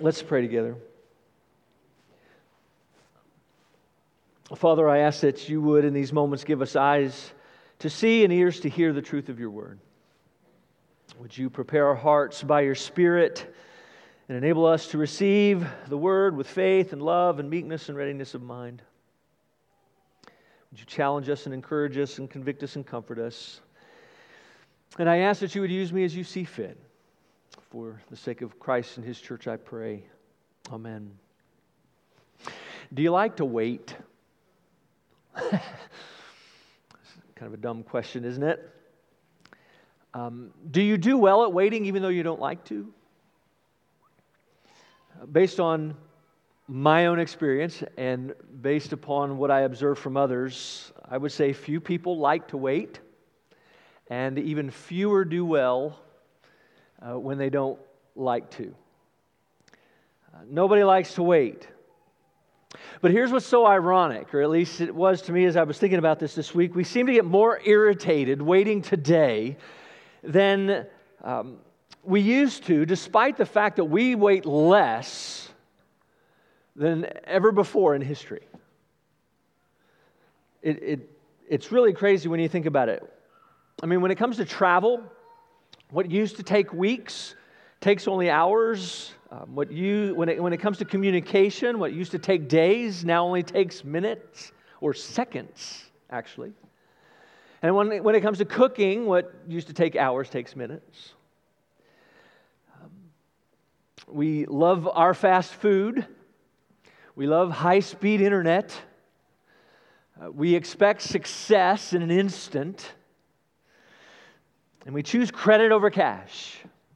Let's pray together. Father, I ask that you would in these moments give us eyes to see and ears to hear the truth of your word. Would you prepare our hearts by your Spirit and enable us to receive the word with faith and love and meekness and readiness of mind? Would you challenge us and encourage us and convict us and comfort us? And I ask that you would use me as you see fit. For the sake of Christ and His church, I pray. Amen. Do you like to wait? Kind of a dumb question, isn't it? Do you do well at waiting even though you don't like to? Based on my own experience and based upon what I observe from others, I would say few people like to wait, and even fewer do well when they don't like to. Nobody likes to wait. But here's what's so ironic, or at least it was to me as I was thinking about this week. We seem to get more irritated waiting today than we used to, despite the fact that we wait less than ever before in history. It's really crazy when you think about it. I mean, when it comes to travel, what used to take weeks takes only hours. When it comes to communication, what used to take days now only takes minutes or seconds, actually. And when it comes to cooking, what used to take hours takes minutes. We love our fast food. We love high-speed internet. We expect success in an instant. And we choose credit over cash.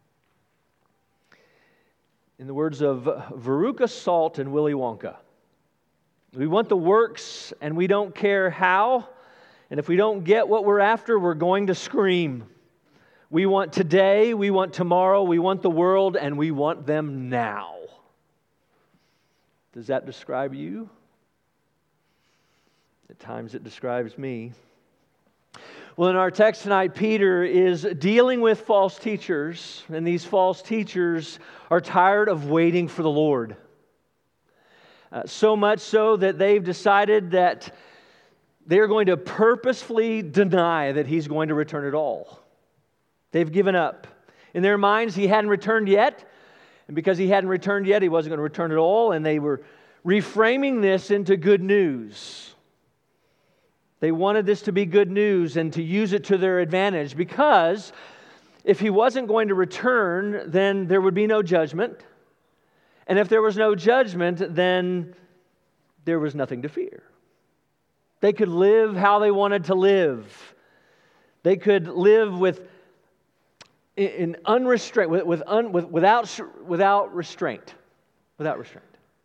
In the words of Veruca Salt and Willy Wonka, we want the works and we don't care how. And if we don't get what we're after, we're going to scream. We want today, we want tomorrow, we want the world, and we want them now. Does that describe you? At times it describes me. Well, in our text tonight, Peter is dealing with false teachers, and these false teachers are tired of waiting for the Lord. So much so that they've decided that they're going to purposefully deny that He's going to return at all. They've given up. In their minds, He hadn't returned yet, and because He hadn't returned yet, He wasn't going to return at all, and they were reframing this into good news. They wanted this to be good news and to use it to their advantage, because if He wasn't going to return, then there would be no judgment. And if there was no judgment, then there was nothing to fear. They could live how they wanted to live. They could live without restraint. Without restraint.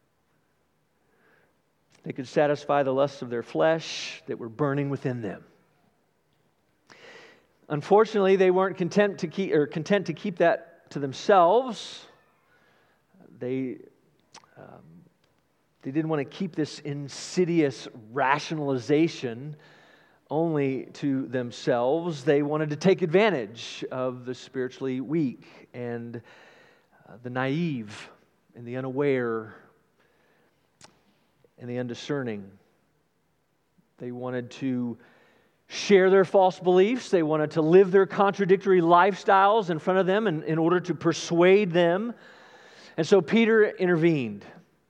They could satisfy the lusts of their flesh that were burning within them. Unfortunately, they weren't content to keep that to themselves. They didn't want to keep this insidious rationalization only to themselves. They wanted to take advantage of the spiritually weak and the naive and the unaware and the undiscerning. They wanted to share their false beliefs. They wanted to live their contradictory lifestyles in front of them in order to persuade them. And so Peter intervened.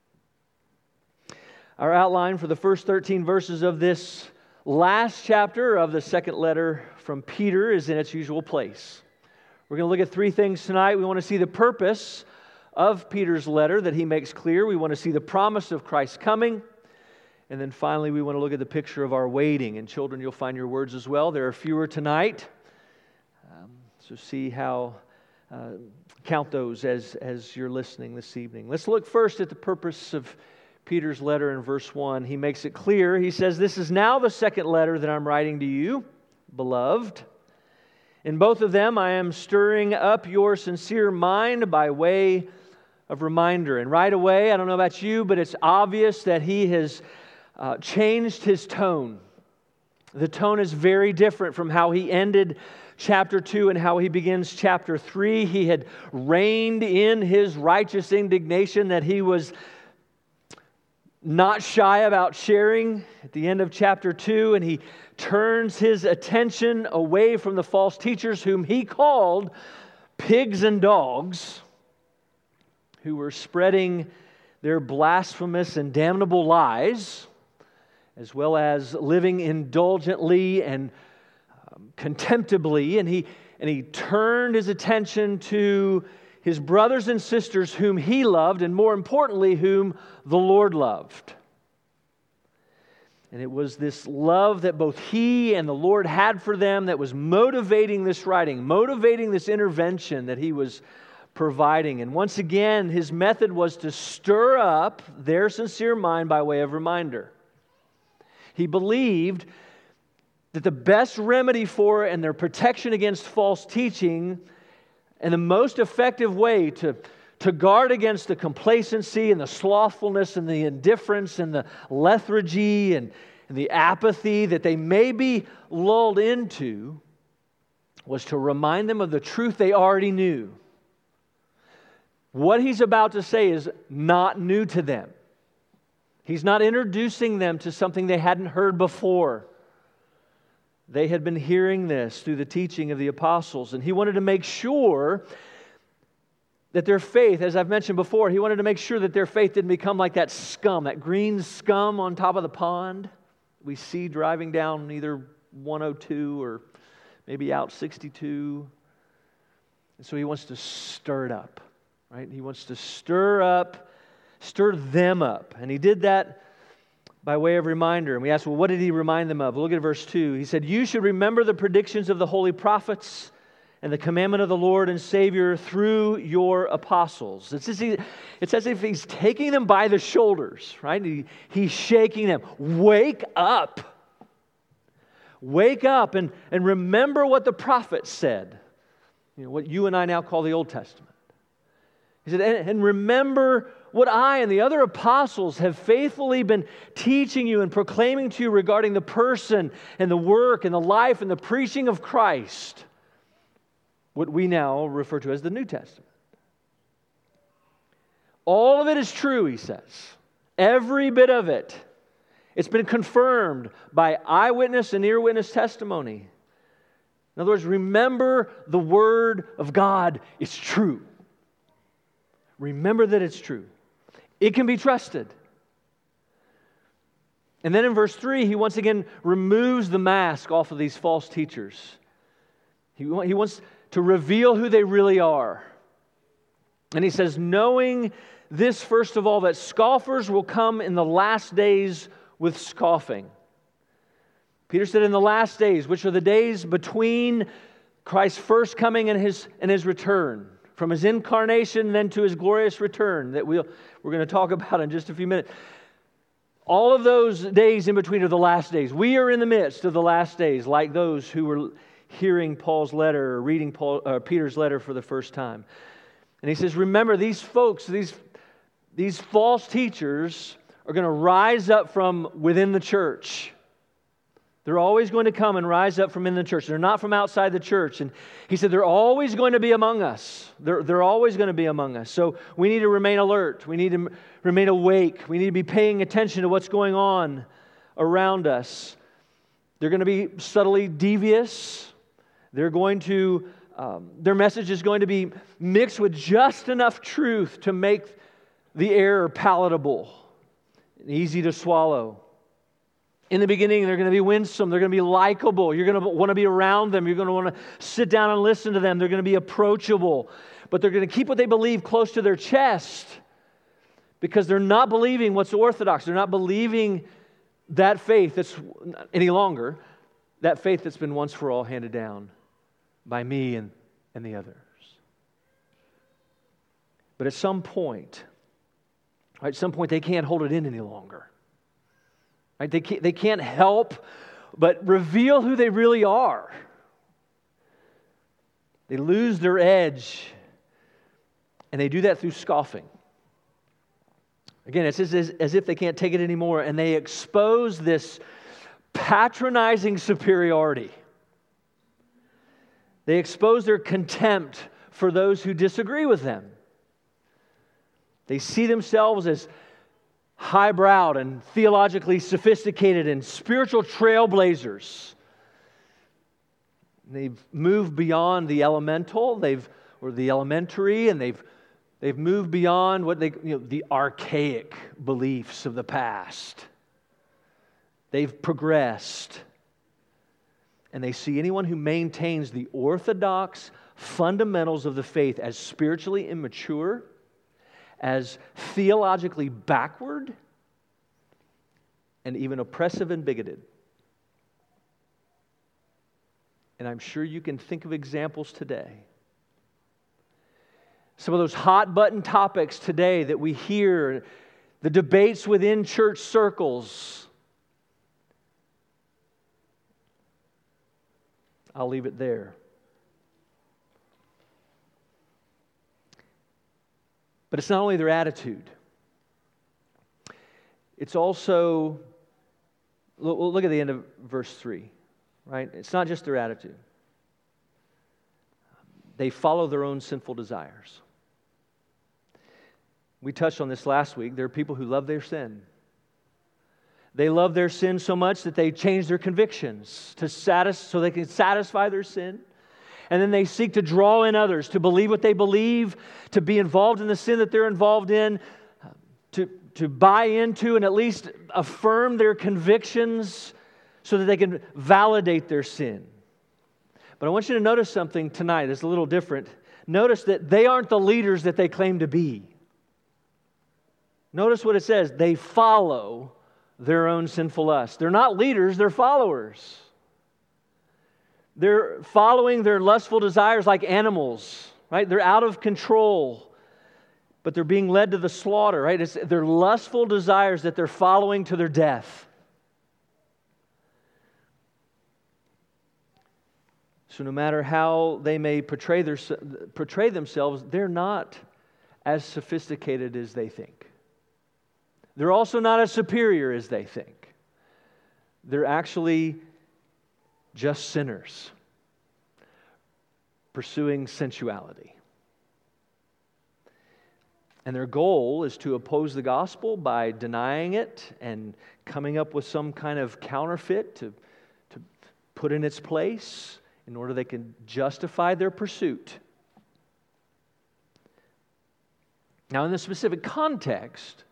Our outline for the first 13 verses of this last chapter of the second letter from Peter is in its usual place. We're going to look at three things tonight. We want to see the purpose of Peter's letter that he makes clear. We want to see the promise of Christ's coming. And then finally, we want to look at the picture of our waiting. And children, you'll find your words as well. There are fewer tonight. So see how, count those as you're listening this evening. Let's look first at the purpose of Peter's letter in verse 1. He makes it clear. He says, "This is now the second letter that I'm writing to you, beloved. In both of them, I am stirring up your sincere mind by way of reminder." And right away, I don't know about you, but it's obvious that he has changed his tone. The tone is very different from how he ended chapter 2 and how he begins chapter 3. He had reined in his righteous indignation that he was not shy about sharing at the end of chapter 2, and he turns his attention away from the false teachers whom he called pigs and dogs, who were spreading their blasphemous and damnable lies, as well as living indulgently and contemptibly. And he turned his attention to his brothers and sisters whom he loved, and more importantly, whom the Lord loved. And it was this love that both he and the Lord had for them that was motivating this writing, motivating this intervention that he was providing. And once again, his method was to stir up their sincere mind by way of reminder. He believed that the best remedy for and their protection against false teaching, and the most effective way to guard against the complacency and the slothfulness and the indifference and the lethargy and the apathy that they may be lulled into, was to remind them of the truth they already knew. What he's about to say is not new to them. He's not introducing them to something they hadn't heard before. They had been hearing this through the teaching of the apostles, and he wanted to make sure that their faith, as I've mentioned before, he wanted to make sure that their faith didn't become like that scum, that green scum on top of the pond we see driving down either 102 or maybe out 62. And so he wants to stir it up, right? He wants to stir them up. And he did that by way of reminder. And we asked, well, what did he remind them of? Look at verse 2. He said, "You should remember the predictions of the holy prophets and the commandment of the Lord and Savior through your apostles." It's as if he's taking them by the shoulders, right? He's shaking them. Wake up. Wake up and remember what the prophets said. You know, what you and I now call the Old Testament. He said, and remember what I and the other apostles have faithfully been teaching you and proclaiming to you regarding the person and the work and the life and the preaching of Christ. What we now refer to as the New Testament. All of it is true, he says. Every bit of it. It's been confirmed by eyewitness and ear-witness testimony. In other words, remember the Word of God is true. Remember that it's true. It can be trusted. And then in verse 3, he once again removes the mask off of these false teachers. He wants to reveal who they really are. And he says, knowing this, first of all, that scoffers will come in the last days with scoffing. Peter said in the last days, which are the days between Christ's first coming and his return, from his incarnation then to his glorious return, that we're going to talk about in just a few minutes. All of those days in between are the last days. We are in the midst of the last days, like those who were hearing Paul's letter or reading Peter's letter for the first time. And he says, remember, these folks, these false teachers are going to rise up from within the church. They're always going to come and rise up from in the church. They're not from outside the church. And he said they're always going to be among us. They're always going to be among us. So we need to remain alert. We need to remain awake. We need to be paying attention to what's going on around us. They're going to be subtly devious. They're going to, their message is going to be mixed with just enough truth to make the error palatable and easy to swallow. In the beginning, they're going to be winsome. They're going to be likable. You're going to want to be around them. You're going to want to sit down and listen to them. They're going to be approachable. But they're going to keep what they believe close to their chest because they're not believing what's orthodox. They're not believing that faith that's any longer, that faith that's been once for all handed down by me and the others. But at some point, they can't hold it in any longer. Right? They can't help but reveal who they really are. They lose their edge, and they do that through scoffing. Again, it's as if they can't take it anymore, and they expose this patronizing superiority. They expose their contempt for those who disagree with them. They see themselves as highbrowed and theologically sophisticated and spiritual trailblazers. They've moved beyond the elemental, or the elementary, and they've moved beyond what the archaic beliefs of the past. They've progressed. And they see anyone who maintains the orthodox fundamentals of the faith as spiritually immature, as theologically backward, and even oppressive and bigoted. And I'm sure you can think of examples today. Some of those hot button topics today that we hear, the debates within church circles. I'll leave it there. But it's not only their attitude. It's also, look at the end of verse 3, right? It's not just their attitude. They follow their own sinful desires. We touched on this last week. There are people who love their sin. They love their sin so much that they change their convictions so they can satisfy their sin. And then they seek to draw in others to believe what they believe, to be involved in the sin that they're involved in, to buy into and at least affirm their convictions so that they can validate their sin. But I want you to notice something tonight that's a little different. Notice that they aren't the leaders that they claim to be. Notice what it says. They follow their own sinful lusts. They're not leaders, they're followers. They're following their lustful desires like animals, right? They're out of control, but they're being led to the slaughter, right? It's their lustful desires that they're following to their death. So no matter how they may portray themselves, they're not as sophisticated as they think. They're also not as superior as they think. They're actually just sinners pursuing sensuality. And their goal is to oppose the gospel by denying it and coming up with some kind of counterfeit to put in its place in order they can justify their pursuit. Now, in this specific context,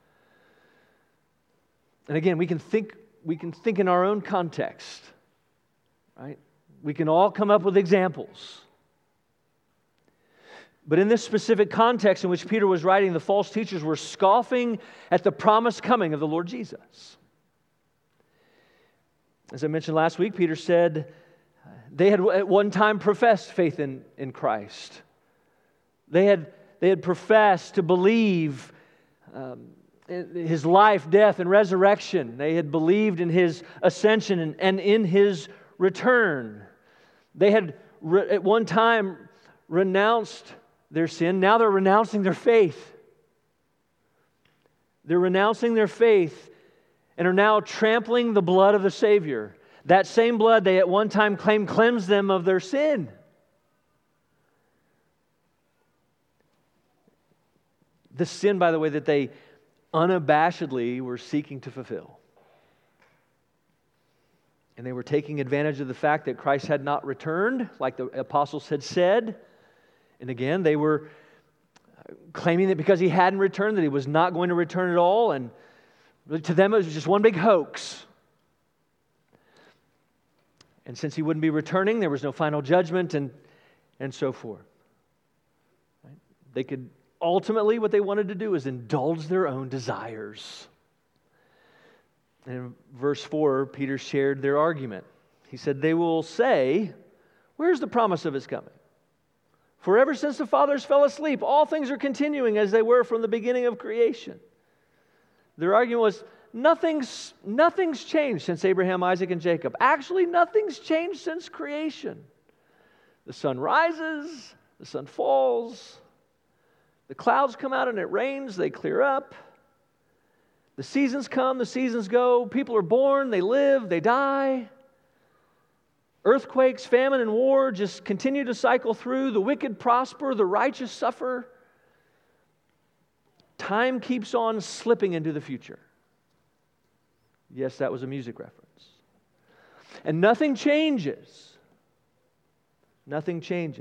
and again, we can think in our own context, right? We can all come up with examples. But in this specific context in which Peter was writing, the false teachers were scoffing at the promised coming of the Lord Jesus. As I mentioned last week, Peter said they had at one time professed faith in Christ. They had professed to believe His life, death, and resurrection. They had believed in His ascension and in His return. They had at one time renounced their sin. Now they're renouncing their faith. They're renouncing their faith and are now trampling the blood of the Savior. That same blood they at one time claimed cleansed them of their sin. The sin, by the way, that they unabashedly were seeking to fulfill. And they were taking advantage of the fact that Christ had not returned, like the apostles had said. And again, they were claiming that because He hadn't returned, that He was not going to return at all. And to them, it was just one big hoax. And since He wouldn't be returning, there was no final judgment and so forth. Right? They could ultimately, what they wanted to do is indulge their own desires. And in verse 4, Peter shared their argument. He said, they will say, where's the promise of His coming? For ever since the fathers fell asleep, all things are continuing as they were from the beginning of creation. Their argument was, nothing's changed since Abraham, Isaac, and Jacob. Actually, nothing's changed since creation. The sun rises, the sun falls, the clouds come out and it rains, they clear up. The seasons come, the seasons go. People are born, they live, they die. Earthquakes, famine, and war just continue to cycle through. The wicked prosper, the righteous suffer. Time keeps on slipping into the future. Yes, that was a music reference. And nothing changes. Nothing changes.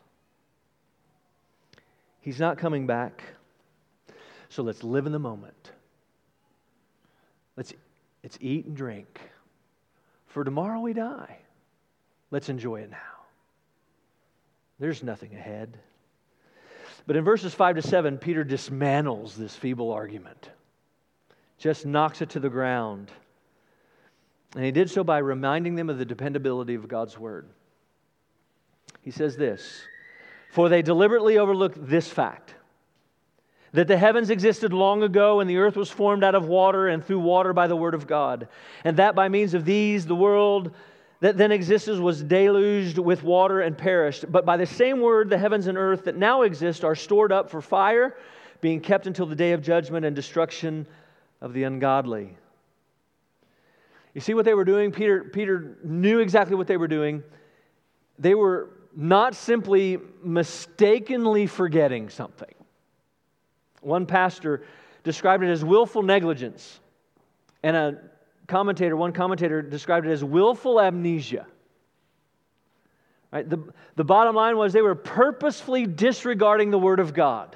He's not coming back. So let's live in the moment. Let's eat and drink. For tomorrow we die. Let's enjoy it now. There's nothing ahead. But in verses 5 to 7, Peter dismantles this feeble argument. Just knocks it to the ground. And he did so by reminding them of the dependability of God's Word. He says this, "For they deliberately overlooked this fact, that the heavens existed long ago, and the earth was formed out of water and through water by the word of God, and that by means of these the world that then existed was deluged with water and perished. But by the same word the heavens and earth that now exist are stored up for fire, being kept until the day of judgment and destruction of the ungodly." You see what they were doing? Peter knew exactly what they were doing. They were not simply mistakenly forgetting something. One pastor described it as willful negligence, and one commentator described it as willful amnesia. Right? The bottom line was they were purposefully disregarding the Word of God.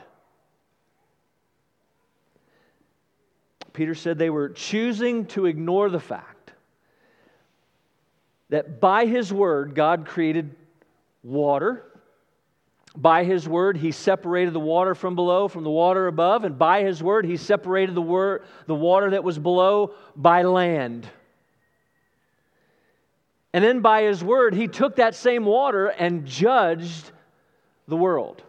Peter said they were choosing to ignore the fact that by His Word, God created water. By His Word, He separated the water from below from the water above. And by His Word, He separated the water that was below by land. And then by His Word, He took that same water and judged the world.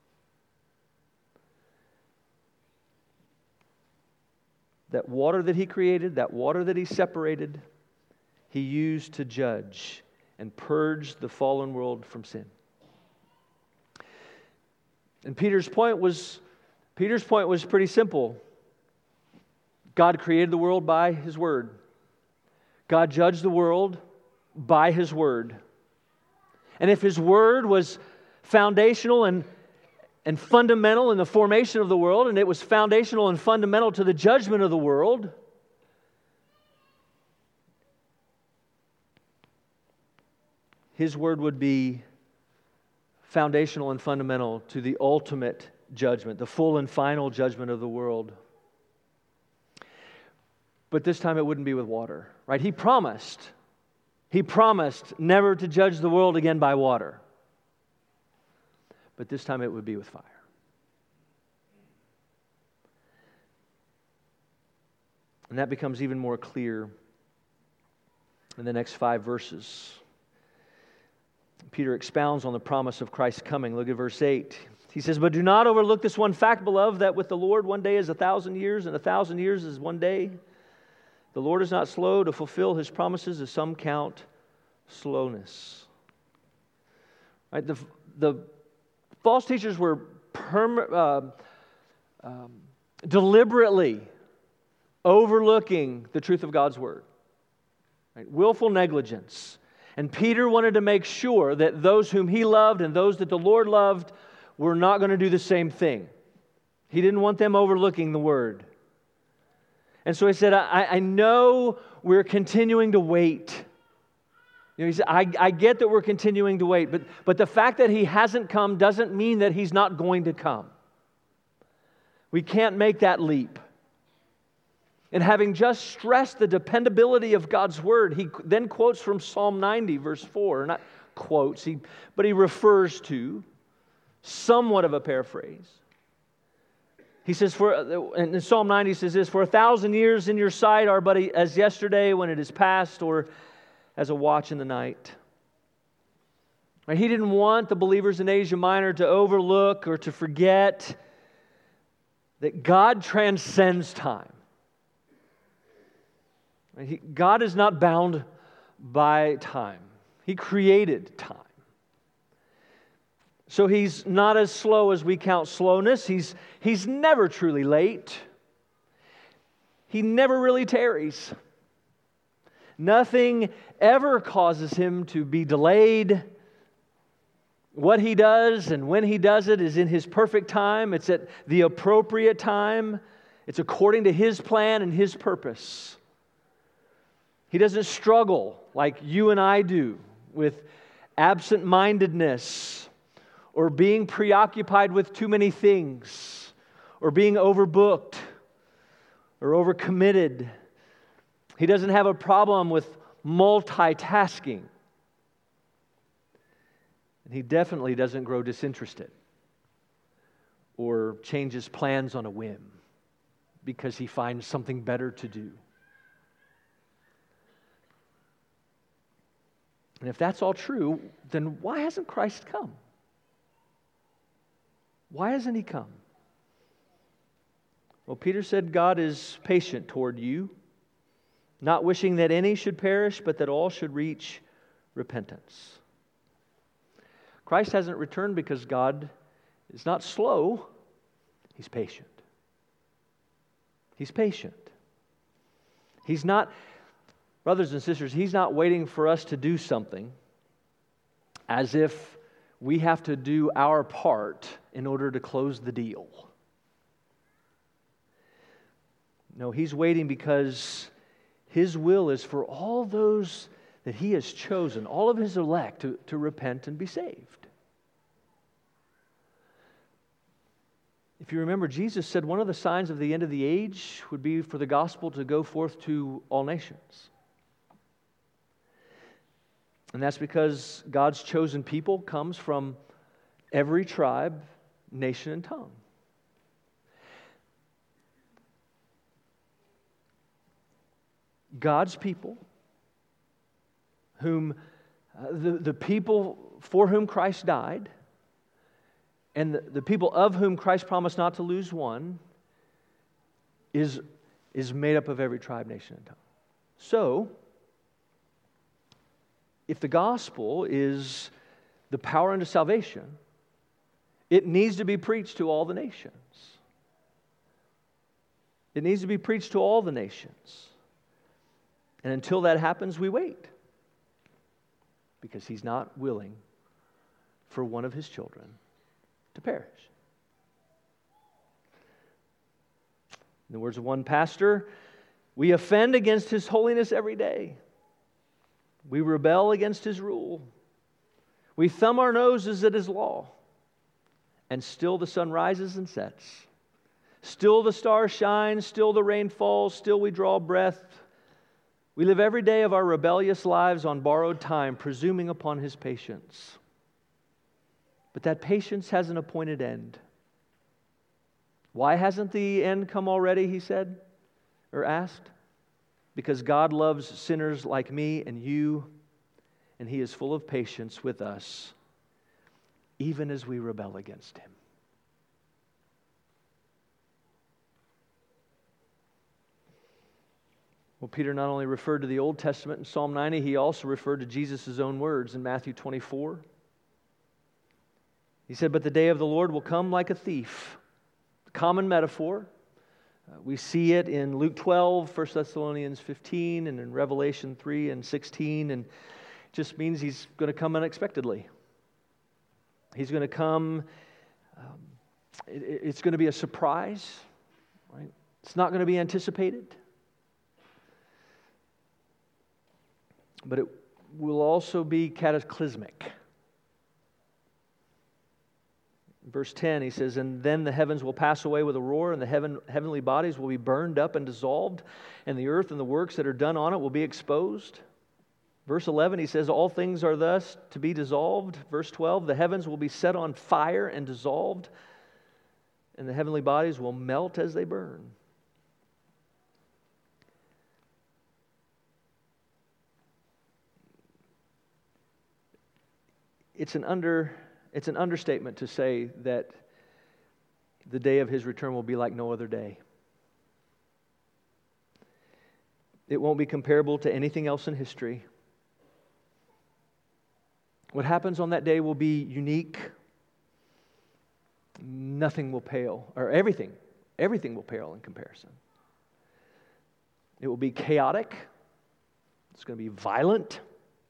That water that He created, that water that He separated, He used to judge and purge the fallen world from sin. And Peter's point was pretty simple. God created the world by His Word. God judged the world by His Word. And if His Word was foundational and fundamental in the formation of the world, and it was foundational and fundamental to the judgment of the world, His Word would be foundational and fundamental to the ultimate judgment, the full and final judgment of the world. But this time it wouldn't be with water, right? He promised never to judge the world again by water. But this time it would be with fire. And that becomes even more clear in the next 5 verses. Peter expounds on the promise of Christ's coming. Look at verse 8. He says, "But do not overlook this one fact, beloved, that with the Lord 1 day is 1,000 years, and 1,000 years is 1 day. The Lord is not slow to fulfill His promises, as some count slowness." Right? The false teachers were deliberately overlooking the truth of God's Word. Right? Willful negligence. And Peter wanted to make sure that those whom he loved and those that the Lord loved were not going to do the same thing. He didn't want them overlooking the Word. And so he said, I know we're continuing to wait. He said, I get that we're continuing to wait, but the fact that He hasn't come doesn't mean that He's not going to come. We can't make that leap. And having just stressed the dependability of God's Word, he then quotes from Psalm 90, verse 4. Not quotes, but he refers to somewhat of a paraphrase. He says, in Psalm 90, he says this, "For 1,000 years in your sight are but as yesterday when it is past, or as a watch in the night." Right? He didn't want the believers in Asia Minor to overlook or to forget that God transcends time. God is not bound by time. He created time. So He's not as slow as we count slowness. He's never truly late. He never really tarries. Nothing ever causes him to be delayed. What he does and when he does it is in his perfect time. It's at the appropriate time. It's according to his plan and his purpose. He doesn't struggle like you and I do with absent-mindedness or being preoccupied with too many things or being overbooked or overcommitted. He doesn't have a problem with multitasking. And he definitely doesn't grow disinterested or change his plans on a whim because he finds something better to do. And if that's all true, then why hasn't Christ come? Why hasn't He come? Well, Peter said God is patient toward you, not wishing that any should perish, but that all should reach repentance. Christ hasn't returned because God is not slow. He's patient. He's patient. He's not, brothers and sisters, He's not waiting for us to do something as if we have to do our part in order to close the deal. No, He's waiting because His will is for all those that He has chosen, all of His elect, to repent and be saved. If you remember, Jesus said one of the signs of the end of the age would be for the gospel to go forth to all nations. And that's because God's chosen people comes from every tribe, nation, and tongue. God's people, whom the people for whom Christ died, and the people of whom Christ promised not to lose one, is made up of every tribe, nation, and tongue. So, if the gospel is the power unto salvation, it needs to be preached to all the nations. It needs to be preached to all the nations. And until that happens, we wait. Because He's not willing for one of His children to perish. In the words of one pastor, we offend against His holiness every day. We rebel against His rule. We thumb our noses at His law. And still the sun rises and sets. Still the stars shine. Still the rain falls. Still we draw breath. We live every day of our rebellious lives on borrowed time, presuming upon His patience. But that patience has an appointed end. Why hasn't the end come already, he said, or asked? Because God loves sinners like me and you, and He is full of patience with us, even as we rebel against Him. Well, Peter not only referred to the Old Testament in Psalm 90, he also referred to Jesus' own words in Matthew 24. He said, "But the day of the Lord will come like a thief." Common metaphor. We see it in Luke 12, 1 Thessalonians 15, and in Revelation 3 and 16, and it just means He's going to come unexpectedly. He's going to come, it's going to be a surprise, right? It's not going to be anticipated. But it will also be cataclysmic. Verse 10, he says, "And then the heavens will pass away with a roar, and the heavenly bodies will be burned up and dissolved, and the earth and the works that are done on it will be exposed." Verse 11, he says, "All things are thus to be dissolved." Verse 12, "The heavens will be set on fire and dissolved, and the heavenly bodies will melt as they burn." It's an understatement to say that the day of His return will be like no other day. It won't be comparable to anything else in history. What happens on that day will be unique. Nothing will pale, or everything will pale in comparison. It will be chaotic. It's going to be violent.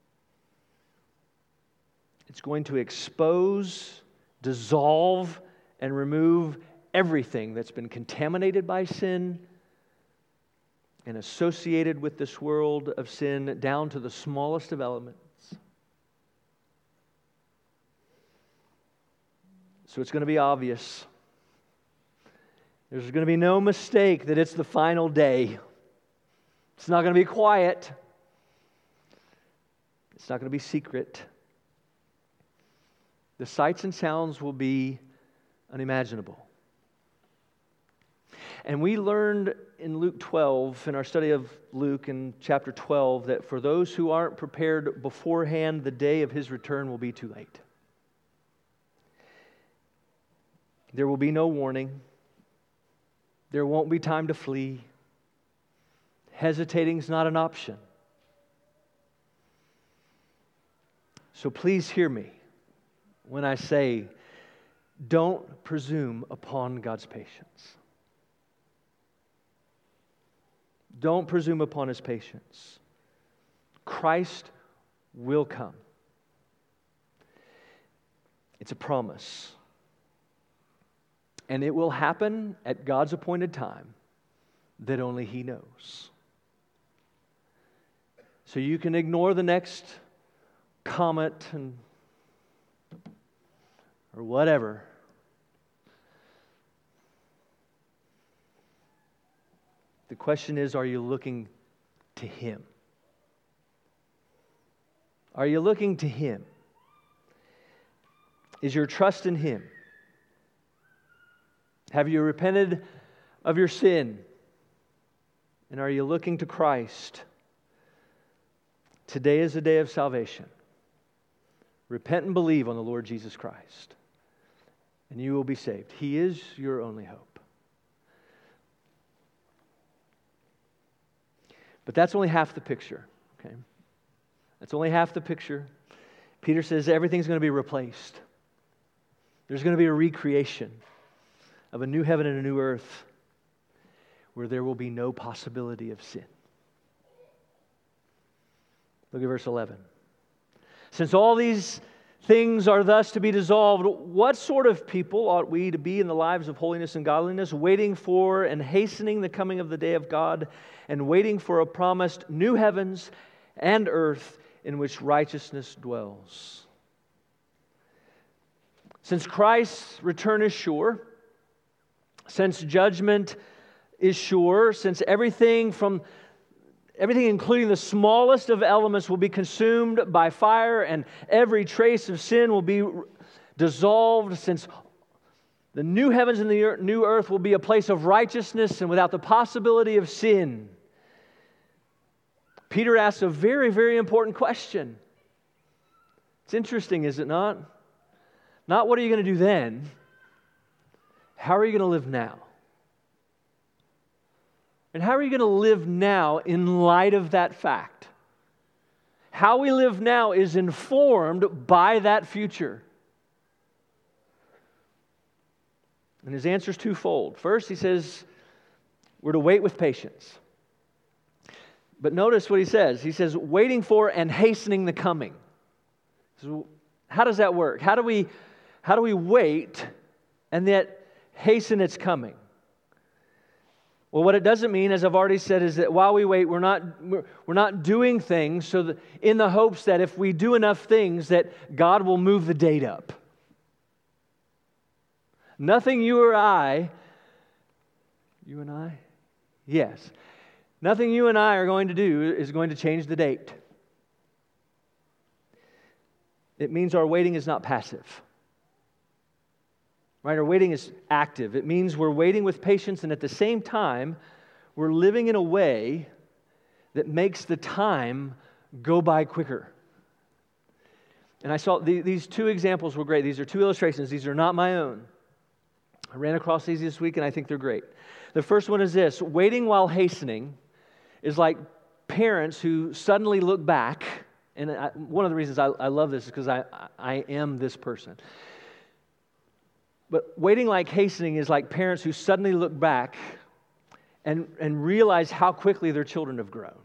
It's going to expose, dissolve, and remove everything that's been contaminated by sin and associated with this world of sin, down to the smallest of elements. So it's going to be obvious. There's going to be no mistake that it's the final day. It's not going to be quiet. It's not going to be secret. The sights and sounds will be unimaginable. And we learned in Luke 12, in our study of Luke in chapter 12, that for those who aren't prepared beforehand, the day of His return will be too late. There will be no warning. There won't be time to flee. Hesitating is not an option. So please hear me when I say, don't presume upon God's patience. Don't presume upon His patience. Christ will come. It's a promise. And it will happen at God's appointed time that only He knows. So you can ignore the next comet or whatever. The question is, are you looking to Him? Are you looking to Him? Is your trust in Him? Have you repented of your sin? And are you looking to Christ? Today is a day of salvation. Repent and believe on the Lord Jesus Christ, and you will be saved. He is your only hope. But that's only half the picture, okay? That's only half the picture. Peter says everything's going to be replaced. There's going to be a recreation of a new heaven and a new earth where there will be no possibility of sin. Look at verse 11. Since all these things are thus to be dissolved, what sort of people ought we to be in the lives of holiness and godliness, waiting for and hastening the coming of the day of God, and waiting for a promised new heavens and earth in which righteousness dwells? Since Christ's return is sure, since judgment is sure, since everything including the smallest of elements will be consumed by fire and every trace of sin will be dissolved, since the new heavens and the new earth will be a place of righteousness and without the possibility of sin, Peter asks a very, very important question. It's interesting, is it not? Not what are you going to do then? How are you going to live now? And how are you going to live now in light of that fact? How we live now is informed by that future. And his answer is twofold. First, he says, we're to wait with patience. But notice what he says. He says, waiting for and hastening the coming. So how does that work? How do we wait and yet hasten its coming? Well, what it doesn't mean, as I've already said, is that while we wait, we're not doing things so that in the hopes that if we do enough things that God will move the date up. Nothing you and I, yes. Nothing you and I are going to do is going to change the date. It means our waiting is not passive. Right? Our waiting is active. It means we're waiting with patience, and at the same time, we're living in a way that makes the time go by quicker. And I saw these two examples were great. These are two illustrations. These are not my own. I ran across these this week, and I think they're great. The first one is this. Waiting while hastening is like parents who suddenly look back, and one of the reasons I love this is because I am this person. But waiting like hastening is like parents who suddenly look back and realize how quickly their children have grown.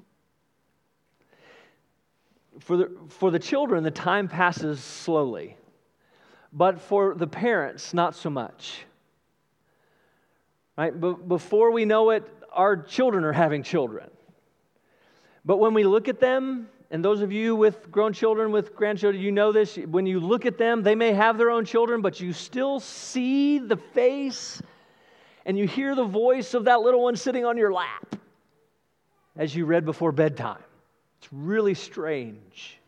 For the children, the time passes slowly, but for the parents, not so much. Right? But before we know it, our children are having children. But when we look at them, and those of you with grown children, with grandchildren, you know this. When you look at them, they may have their own children, but you still see the face and you hear the voice of that little one sitting on your lap as you read before bedtime. It's really strange.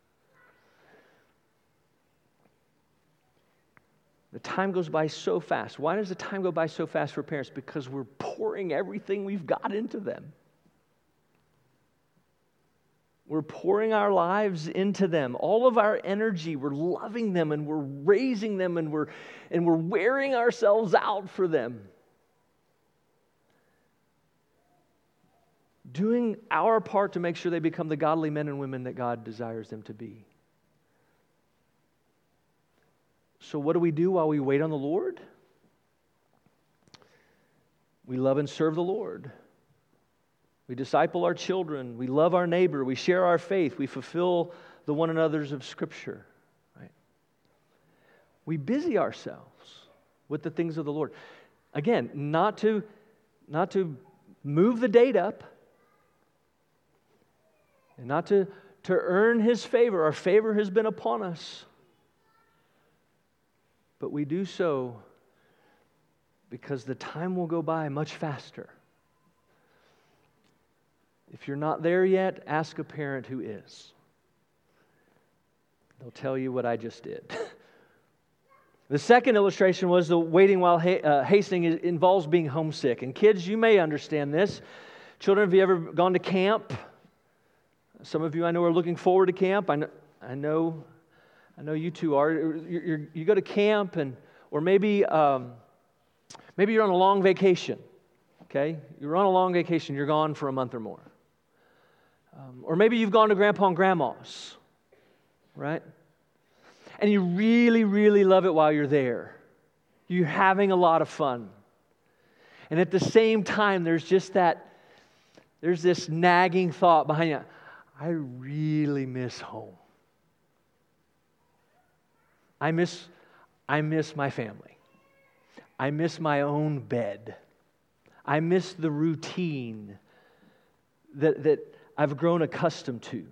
The time goes by so fast. Why does the time go by so fast for parents? Because we're pouring everything we've got into them. We're pouring our lives into them. All of our energy, we're loving them and we're raising them and we're wearing ourselves out for them. Doing our part to make sure they become the godly men and women that God desires them to be. So what do we do while we wait on the Lord? We love and serve the Lord. We disciple our children. We love our neighbor. We share our faith. We fulfill the one another's of Scripture. Right? We busy ourselves with the things of the Lord. Again, not to move the date up, and not to earn His favor. Our favor has been upon us. But we do so because the time will go by much faster. If you're not there yet, ask a parent who is. They'll tell you what I just did. The second illustration was the waiting while hastening involves being homesick. And kids, you may understand this. Children, have you ever gone to camp? Some of you I know are looking forward to camp. I know you two are. You go to camp, or maybe you're on a long vacation. Okay, you're on a long vacation. You're gone for a month or more. Or maybe you've gone to Grandpa and Grandma's, right? And you really, really love it while you're there. You're having a lot of fun. And at the same time, there's this nagging thought behind you. I really miss home. I miss my family. I miss my own bed. I miss the routine that I've grown accustomed to.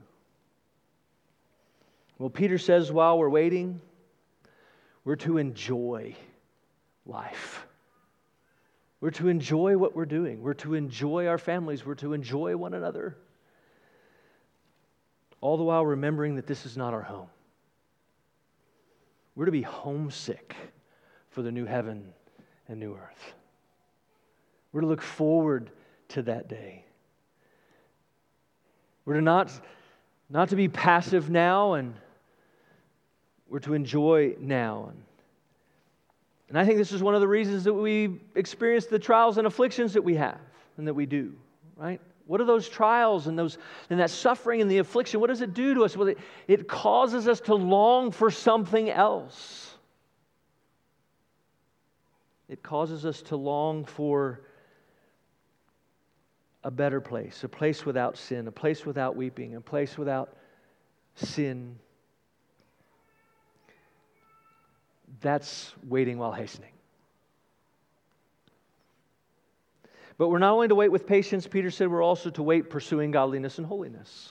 Well, Peter says while we're waiting, we're to enjoy life. We're to enjoy what we're doing. We're to enjoy our families. We're to enjoy one another. All the while remembering that this is not our home. We're to be homesick for the new heaven and new earth. We're to look forward to that day. We're to not to be passive now, and we're to enjoy now. And I think this is one of the reasons that we experience the trials and afflictions that we have and that we do, right? What are those trials and that suffering and the affliction? What does it do to us? Well, it causes us to long for something else. It causes us to long for a better place, a place without sin, a place without weeping, a place without sin. That's waiting while hastening. But we're not only to wait with patience, Peter said, we're also to wait pursuing godliness and holiness.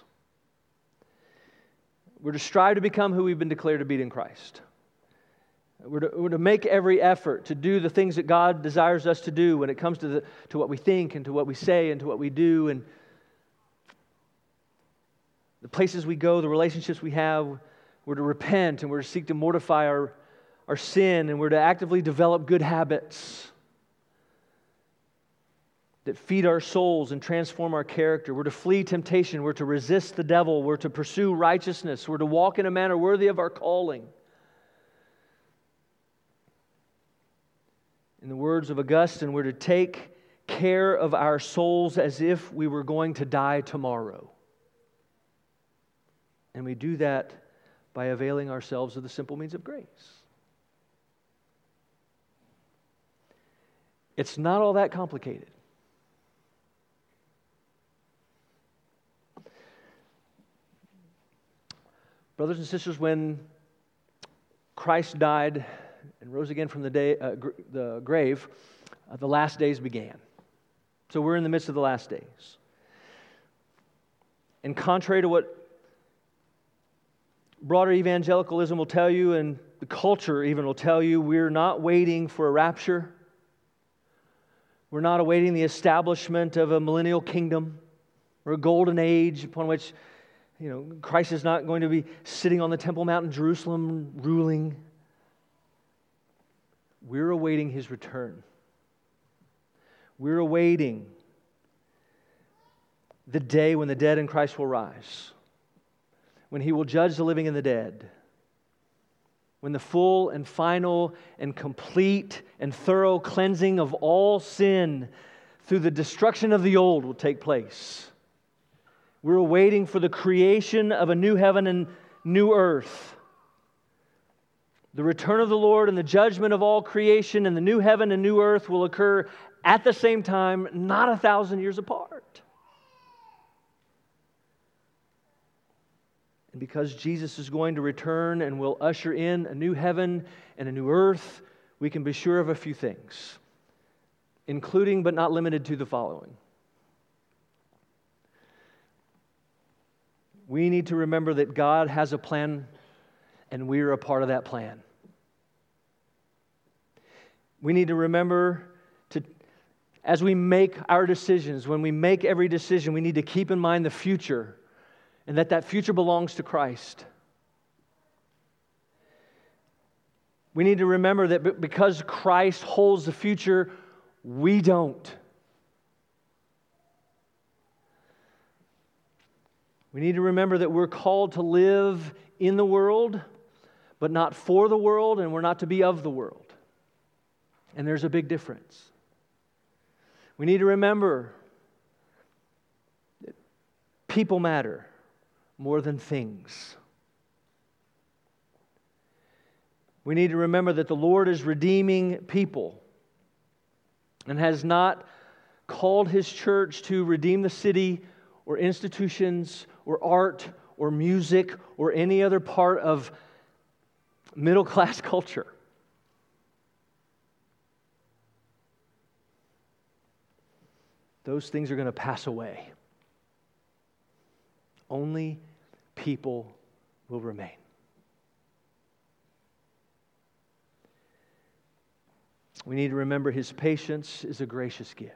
We're to strive to become who we've been declared to be in Christ. We're to make every effort to do the things that God desires us to do when it comes to what we think and to what we say and to what we do and the places we go, the relationships we have. We're to repent and we're to seek to mortify our sin, and we're to actively develop good habits that feed our souls and transform our character. We're to flee temptation. We're to resist the devil. We're to pursue righteousness. We're to walk in a manner worthy of our calling. In the words of Augustine, we're to take care of our souls as if we were going to die tomorrow. And we do that by availing ourselves of the simple means of grace. It's not all that complicated. Brothers and sisters, when Christ died and rose again from the grave, the last days began. So we're in the midst of the last days. And contrary to what broader evangelicalism will tell you, and the culture even will tell you, we're not waiting for a rapture. We're not awaiting the establishment of a millennial kingdom or a golden age upon which, Christ is not going to be sitting on the Temple Mount in Jerusalem ruling. We're awaiting His return. We're awaiting the day when the dead in Christ will rise, when He will judge the living and the dead, when the full and final and complete and thorough cleansing of all sin through the destruction of the old will take place. We're waiting for the creation of a new heaven and new earth. The return of the Lord and the judgment of all creation and the new heaven and new earth will occur at the same time, not 1,000 years apart. And because Jesus is going to return and will usher in a new heaven and a new earth, we can be sure of a few things, including but not limited to the following. We need to remember that God has a plan and we are a part of that plan. We need to remember as we make our decisions, when we make every decision, we need to keep in mind the future and that future belongs to Christ. We need to remember that because Christ holds the future, we don't. We need to remember that we're called to live in the world, but not for the world, and we're not to be of the world. And there's a big difference. We need to remember that people matter more than things. We need to remember that the Lord is redeeming people and has not called His church to redeem the city or institutions or art or music or any other part of middle-class culture. Those things are going to pass away. Only people will remain. We need to remember His patience is a gracious gift.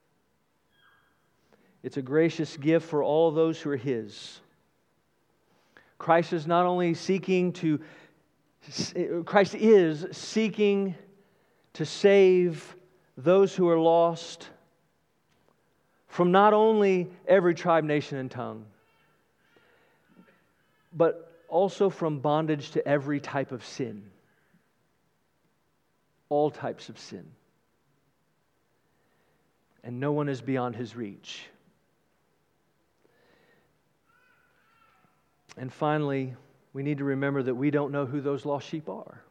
It's a gracious gift for all those who are His. Christ is seeking to save those who are lost from not only every tribe, nation, and tongue, but also from bondage to every type of sin. All types of sin. And no one is beyond His reach. And finally, we need to remember that we don't know who those lost sheep are.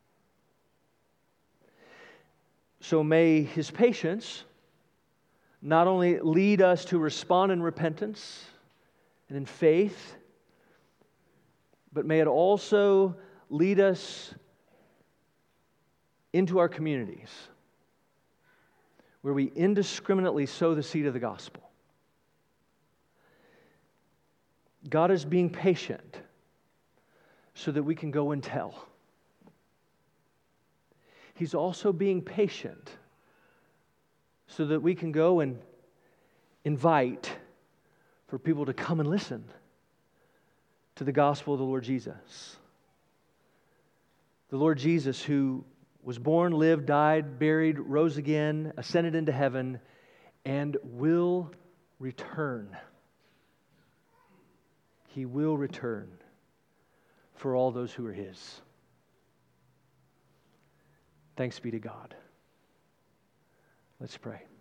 So may His patience not only lead us to respond in repentance and in faith, but may it also lead us into our communities where we indiscriminately sow the seed of the gospel. God is being patient so that we can go and tell. He's also being patient so that we can go and invite for people to come and listen to the gospel of the Lord Jesus. The Lord Jesus, who was born, lived, died, buried, rose again, ascended into heaven, and will return. He will return for all those who are His. Thanks be to God. Let's pray.